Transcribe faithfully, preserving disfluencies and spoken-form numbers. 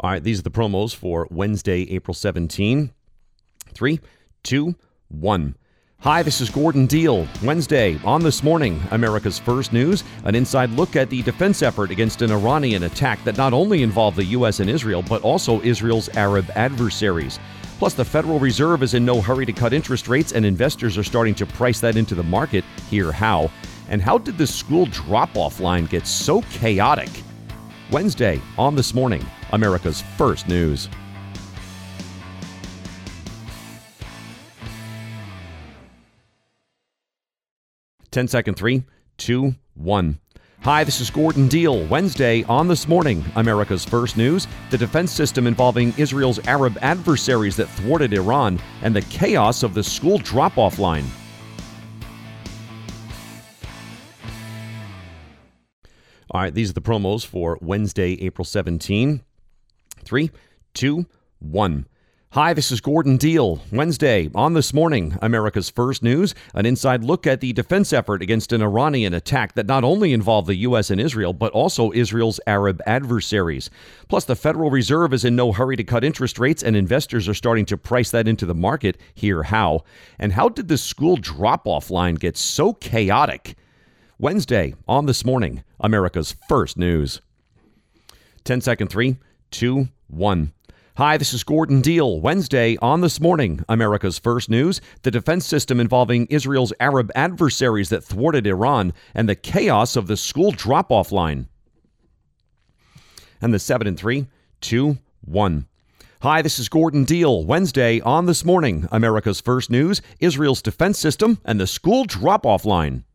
All right, these are the promos for Wednesday, April seventeenth. Three, two, one. Hi, this is Gordon Deal. Wednesday, on This Morning, America's First News, an inside look at the defense effort against an Iranian attack that not only involved the U S and Israel, but also Israel's Arab adversaries. Plus, the Federal Reserve is in no hurry to cut interest rates, and investors are starting to price that into the market. Hear how. And how did the school drop-off line get so chaotic? Wednesday, on This Morning, America's First News. ten second, three, two, one. Hi, this is Gordon Deal. Wednesday, on This Morning, America's First News, the defense system involving Israel's Arab adversaries that thwarted Iran, and the chaos of the school drop-off line. All right, these are the promos for Wednesday, April seventeenth. Three, two, one. Hi, this is Gordon Deal. Wednesday, on This Morning, America's First News, an inside look at the defense effort against an Iranian attack that not only involved the U S and Israel, but also Israel's Arab adversaries. Plus, the Federal Reserve is in no hurry to cut interest rates, and investors are starting to price that into the market. Hear how. And how did the school drop-off line get so chaotic? Wednesday, on This Morning, America's First News. ten second, three, two, one. Hi, this is Gordon Deal. Wednesday, on This Morning, America's First News, the defense system involving Israel's Arab adversaries that thwarted Iran, and the chaos of the school drop-off line. And the seven and three, two, one. Hi, this is Gordon Deal. Wednesday, on This Morning, America's First News, Israel's defense system and the school drop-off line.